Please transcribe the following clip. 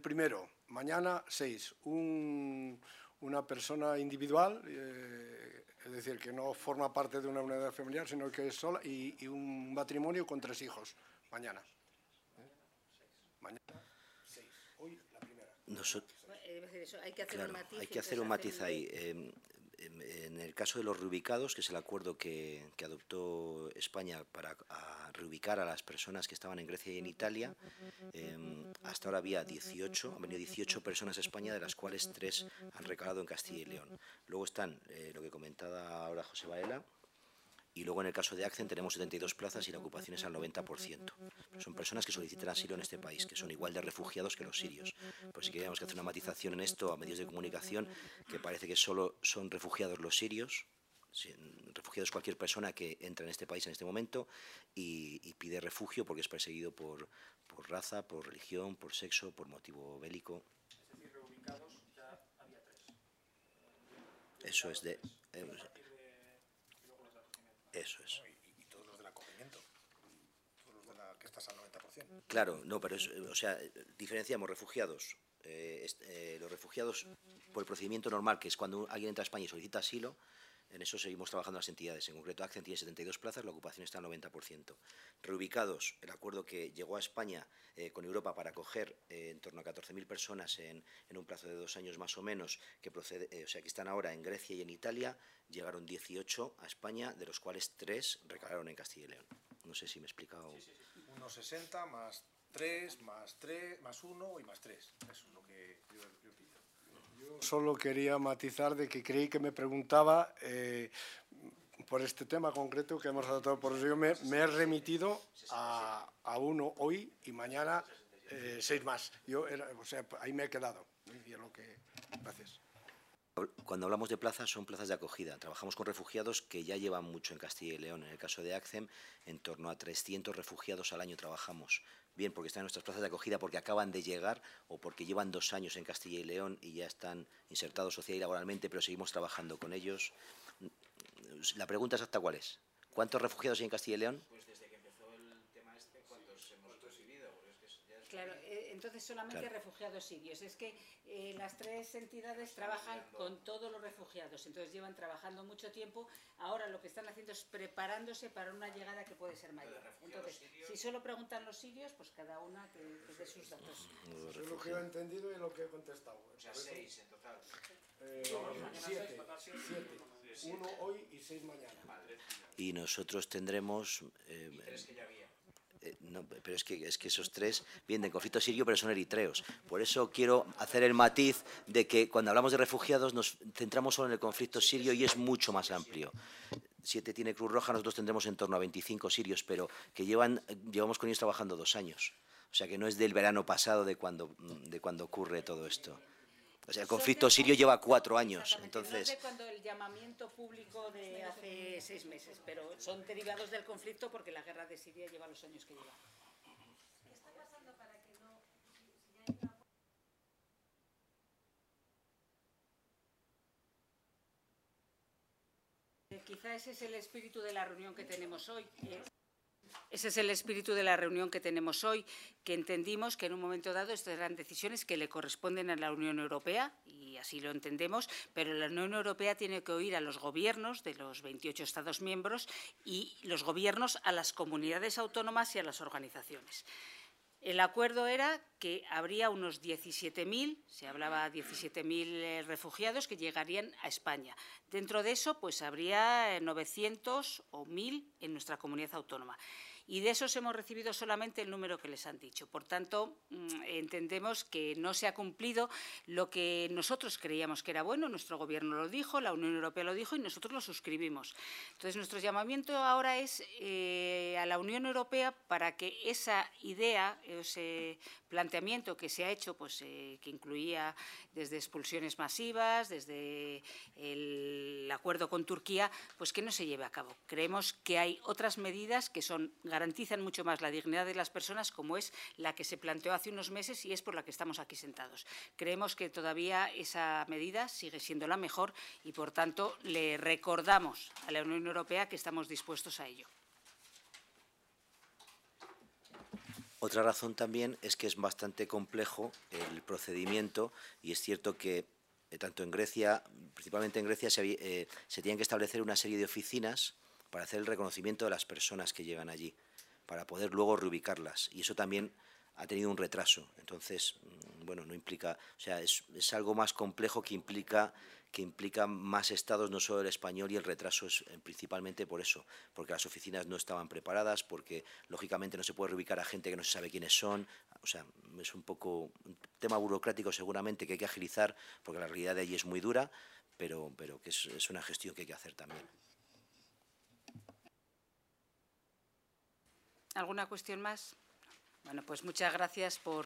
primero, mañana 6, una persona individual, es decir, que no forma parte de una unidad familiar, sino que es sola, y un matrimonio con 3 hijos, mañana. Mañana 6, hoy la primera. Claro, hay que hacer un matiz ahí. En el caso de los reubicados, que es el acuerdo que adoptó España para reubicar a las personas que estaban en Grecia y en Italia, hasta ahora había 18, han venido 18 personas a España, de las cuales 3 han recalado en Castilla y León. Luego están lo que comentaba ahora José Baela, y luego en el caso de Accent tenemos 72 plazas y la ocupación es al 90%. Son personas que solicitan asilo en este país, que son igual de refugiados que los sirios. Por si queríamos que hacer una matización en esto a medios de comunicación, que parece que solo son refugiados los sirios, refugiados cualquier persona que entra en este país en este momento y pide refugio porque es perseguido por raza, por religión, por sexo, por motivo bélico. Es decir, reubicados ya había 3. Eso es de... Eso es. Y todos los del acogimiento, todos los de la que estás al 90%. Claro, no, pero o sea, diferenciamos refugiados. Los refugiados por el procedimiento normal, que es cuando alguien entra a España y solicita asilo, en eso seguimos trabajando las entidades. En concreto, Accent tiene 72 plazas, la ocupación está al 90%. Reubicados, el acuerdo que llegó a España con Europa para acoger en torno a 14.000 personas en un plazo de 2 años más o menos, que están ahora en Grecia y en Italia, llegaron 18 a España, de los cuales 3 recalaron en Castilla y León. No sé si me he explicado. Sí. Unos 60 más 3, más 1 y más 3. Eso es lo que yo pido. Yo solo quería matizar de que creí que me preguntaba por este tema concreto que hemos tratado. Por eso yo me he remitido a uno hoy y mañana 6 más. Ahí me he quedado. Y es lo que... Gracias. Cuando hablamos de plazas, son plazas de acogida. Trabajamos con refugiados que ya llevan mucho en Castilla y León. En el caso de Accent, en torno a 300 refugiados al año trabajamos. Bien porque están en nuestras plazas de acogida, porque acaban de llegar o porque llevan 2 años en Castilla y León y ya están insertados social y laboralmente, pero seguimos trabajando con ellos. La pregunta exacta, ¿cuál es? ¿Cuántos refugiados hay en Castilla y León? Pues desde que empezó el tema ¿cuántos hemos recibido? Claro, entonces solamente refugiados sirios. Es que las 3 entidades trabajan con todos los refugiados, entonces llevan trabajando mucho tiempo. Ahora lo que están haciendo es preparándose para una llegada que puede ser mayor. Entonces, si solo preguntan los sirios, pues cada una que dé sus datos. Eso es lo que he entendido y lo que he contestado. O sea, 6 en total. 7. 1 hoy y 6 mañana. Y nosotros tendremos... ¿Y 3 que ya había? No, pero es que esos 3 vienen del conflicto sirio, pero son eritreos. Por eso quiero hacer el matiz de que cuando hablamos de refugiados nos centramos solo en el conflicto sirio y es mucho más amplio. 7 tiene Cruz Roja, nosotros tendremos en torno a 25 sirios, pero que llevamos con ellos trabajando 2 años. O sea que no es del verano pasado de cuando ocurre todo esto. O sea, el conflicto sirio lleva 4 años. Entonces, no es de cuando el llamamiento público de hace 6 meses, pero son derivados del conflicto porque la guerra de Siria lleva los años que lleva. ¿Qué está pasando para que no... Si hay una... Quizá ese es el espíritu de la reunión que tenemos hoy. Ese es el espíritu de la reunión que tenemos hoy, que entendimos que en un momento dado estas eran decisiones que le corresponden a la Unión Europea, y así lo entendemos, pero la Unión Europea tiene que oír a los gobiernos de los 28 Estados miembros y los gobiernos a las comunidades autónomas y a las organizaciones. El acuerdo era que habría unos 17.000, se hablaba de 17.000 refugiados que llegarían a España. Dentro de eso, pues habría 900 o 1.000 en nuestra comunidad autónoma. Y de esos hemos recibido solamente el número que les han dicho. Por tanto, entendemos que no se ha cumplido lo que nosotros creíamos que era bueno. Nuestro Gobierno lo dijo, la Unión Europea lo dijo y nosotros lo suscribimos. Entonces, nuestro llamamiento ahora es a la Unión Europea para que esa idea, ese planteamiento que se ha hecho, pues que incluía desde expulsiones masivas, desde el acuerdo con Turquía, pues que no se lleve a cabo. Creemos que hay otras medidas que garantizan mucho más la dignidad de las personas, como es la que se planteó hace unos meses y es por la que estamos aquí sentados. Creemos que todavía esa medida sigue siendo la mejor y, por tanto, le recordamos a la Unión Europea que estamos dispuestos a ello. Otra razón también es que es bastante complejo el procedimiento y es cierto que tanto en Grecia, principalmente en Grecia, se tienen que establecer una serie de oficinas para hacer el reconocimiento de las personas que llegan allí, para poder luego reubicarlas. Y eso también ha tenido un retraso. Entonces, bueno, no implica, o sea, es algo más complejo que implica más estados, no solo el español, y el retraso es principalmente por eso, porque las oficinas no estaban preparadas, porque lógicamente no se puede reubicar a gente que no se sabe quiénes son. O sea, es un poco un tema burocrático seguramente que hay que agilizar, porque la realidad de allí es muy dura, pero que es una gestión que hay que hacer también. ¿Alguna cuestión más? Bueno, pues muchas gracias por